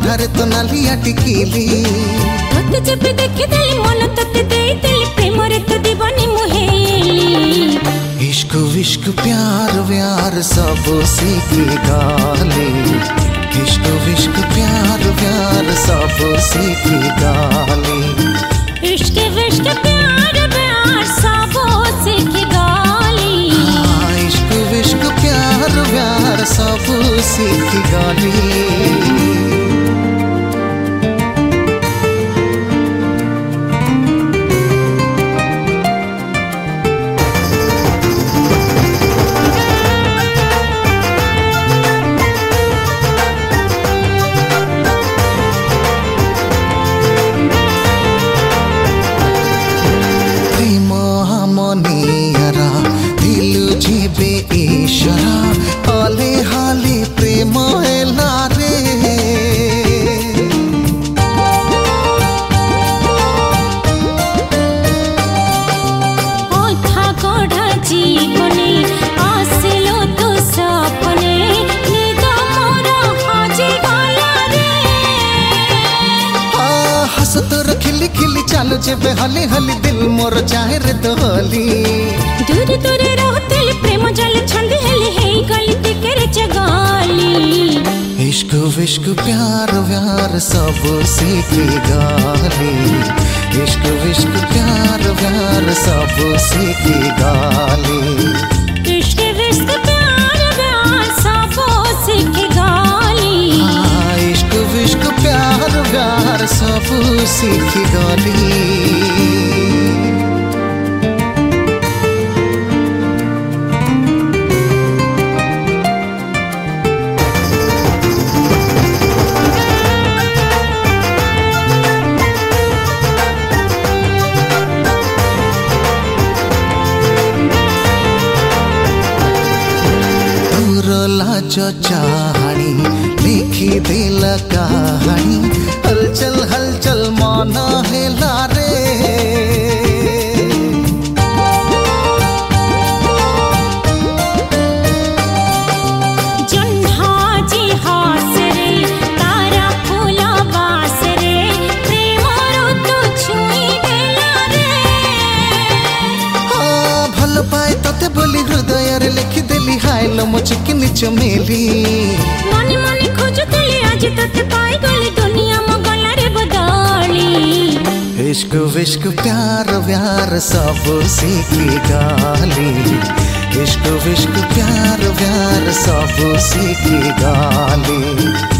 ठारे तो नालिया टिकिली तोते जब देखे देली मन तोते देई देली प्रेम रे तो दीवानी मोहेली। इश्क विश्क प्यार व्यार सब सीखी गाली इश्क विश्क प्यार व्यार सब सीखी गाली इश्क विश्क प्यार व्यार सब सीखी गाली इश्क विश्क प्यार व्यार सब सीखी गाली। ईश्वरा हाले हाले प्रेम लारे ओथा गढ़ा जीवने आसिलो तो सपने निद मोर हाजी गला रे हस तोर खिली खिली चालू जेबे हली हली दिल मोर चाहे रे दोली दूर दूर रहते प्रेम जल छंद हेली हे गली तिकेरे जगाली इश्क विश्क प्यार व्यार सब सीखी गाली इश्क विश्क प्यार व्यार सब सीखी गाली इश्क विश्क प्यार व्यार सब सीखी गाली इश्क विश्क प्यार व्यार सब सीखी गाली। जो चाहनी लिखी दिल कहानी हलचल हलचल माना है लारे जन्हाजी हास रे तारा फूला बास रे प्रेम ऋतु छुई देला रे भल पाए तते बोली हृदय रे लिखी देली हाय लो मो चिकनी चमेली मने मने खोजुतली आज तते पाई गली दुनिया मो गला रे बदली इश्क विश्क प्यार व्यार सब सीखी गाली इश्क विश्क प्यार व्यार सब सीखी गाली।